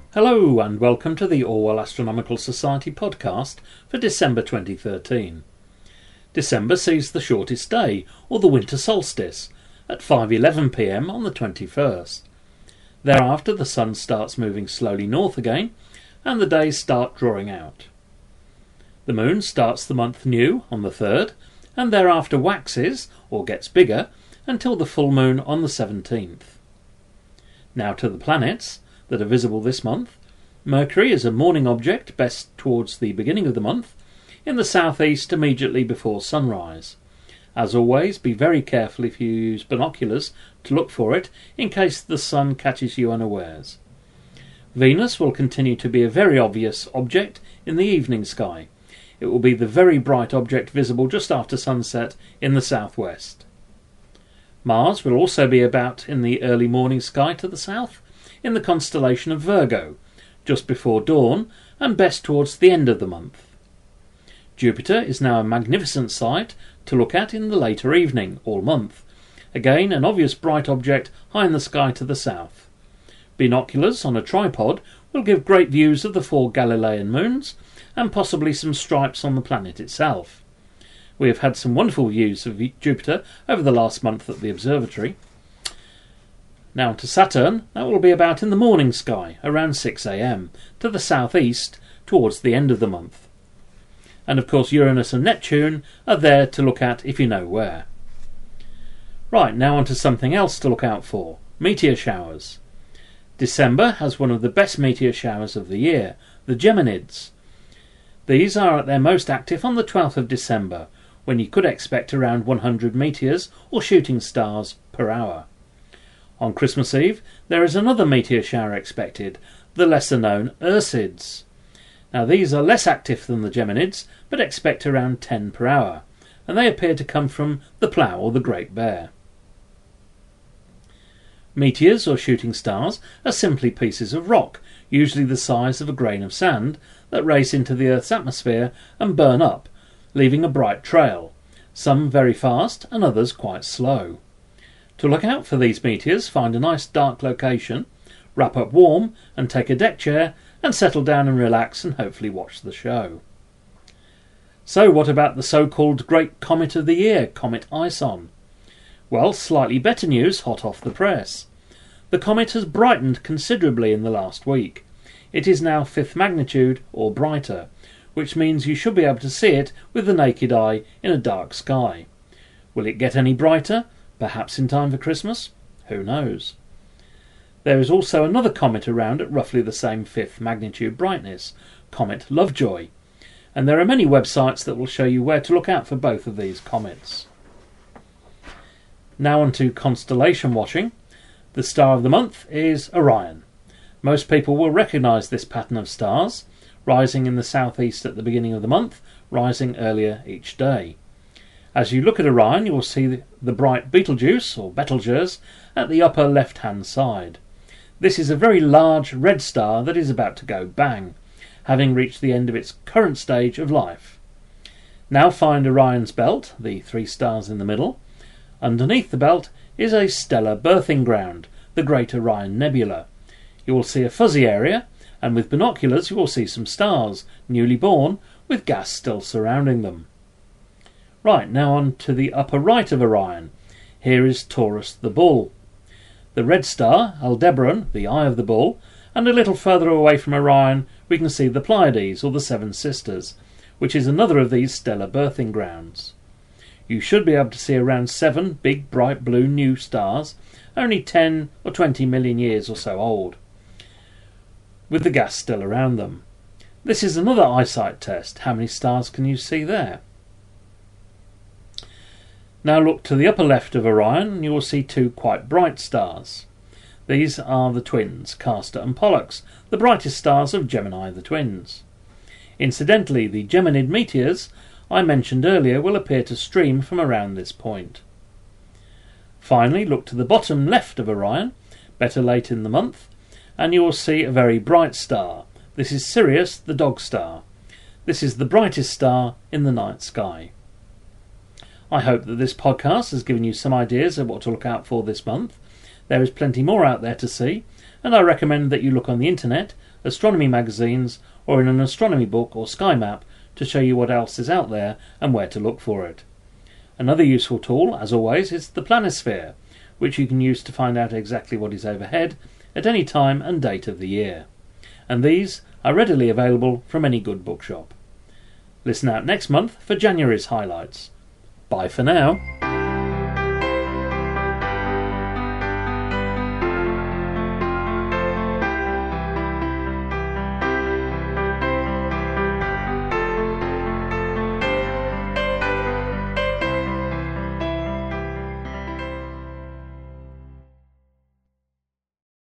Hello and welcome to the Orwell Astronomical Society podcast for December 2013. December sees the shortest day, or the winter solstice, at 5:11 p.m. on the 21st. Thereafter the sun starts moving slowly north again and the days start drawing out. The moon starts the month new on the 3rd and thereafter waxes, or gets bigger, until the full moon on the 17th. Now to the planets that are visible this month. Mercury is a morning object best towards the beginning of the month, in the southeast immediately before sunrise. As always, be very careful if you use binoculars to look for it in case the sun catches you unawares. Venus will continue to be a very obvious object in the evening sky. It will be the very bright object visible just after sunset in the southwest. Mars will also be about in the early morning sky to the south, in the constellation of Virgo, just before dawn and best towards the end of the month. Jupiter is now a magnificent sight to look at in the later evening, all month. Again, an obvious bright object high in the sky to the south. Binoculars on a tripod will give great views of the 4 Galilean moons and possibly some stripes on the planet itself. We have had some wonderful views of Jupiter over the last month at the observatory. Now to Saturn, that will be about in the morning sky, around 6 a.m, to the southeast, towards the end of the month. And of course Uranus and Neptune are there to look at if you know where. Right, now on to something else to look out for, meteor showers. December has one of the best meteor showers of the year, the Geminids. These are at their most active on the 12th of December, when you could expect around 100 meteors or shooting stars per hour. On Christmas Eve, there is another meteor shower expected, the lesser-known Ursids. Now these are less active than the Geminids, but expect around 10 per hour, and they appear to come from the Plough or the Great Bear. Meteors or shooting stars are simply pieces of rock, usually the size of a grain of sand, that race into the Earth's atmosphere and burn up, leaving a bright trail, some very fast and others quite slow. To look out for these meteors, find a nice dark location, wrap up warm and take a deck chair and settle down and relax and hopefully watch the show. So what about the so-called Great Comet of the Year, Comet Ison? Well, slightly better news hot off the press. The comet has brightened considerably in the last week. It is now 5th magnitude or brighter, which means you should be able to see it with the naked eye in a dark sky. Will it get any brighter? Perhaps in time for Christmas? Who knows? There is also another comet around at roughly the same 5th magnitude brightness, Comet Lovejoy, and there are many websites that will show you where to look out for both of these comets. Now on to constellation watching. The star of the month is Orion. Most people will recognise this pattern of stars, rising in the southeast at the beginning of the month, rising earlier each day. As you look at Orion, you will see the bright Betelgeuse, or Betelgeuse, at the upper left-hand side. This is a very large red star that is about to go bang, having reached the end of its current stage of life. Now find Orion's belt, the 3 stars in the middle. Underneath the belt is a stellar birthing ground, the Great Orion Nebula. You will see a fuzzy area, and with binoculars you will see some stars, newly born, with gas still surrounding them. Right, now on to the upper right of Orion. Here is Taurus the Bull. The red star, Aldebaran, the Eye of the Bull, and a little further away from Orion we can see the Pleiades, or the Seven Sisters, which is another of these stellar birthing grounds. You should be able to see around 7 big bright blue new stars, only 10 or 20 million years or so old, with the gas still around them. This is another eyesight test. How many stars can you see there? Now look to the upper left of Orion and you will see 2 quite bright stars. These are the twins, Castor and Pollux, the brightest stars of Gemini the twins. Incidentally, the Geminid meteors I mentioned earlier will appear to stream from around this point. Finally, look to the bottom left of Orion, better late in the month, and you will see a very bright star. This is Sirius, the dog star. This is the brightest star in the night sky. I hope that this podcast has given you some ideas of what to look out for this month. There is plenty more out there to see, and I recommend that you look on the internet astronomy magazines, or in an astronomy book or sky map to show you what else is out there and where to look for it. Another useful tool, as always, is the Planisphere, which you can use to find out exactly what is overhead at any time and date of the year. And these are readily available from any good bookshop. Listen out next month for January's highlights. Bye for now.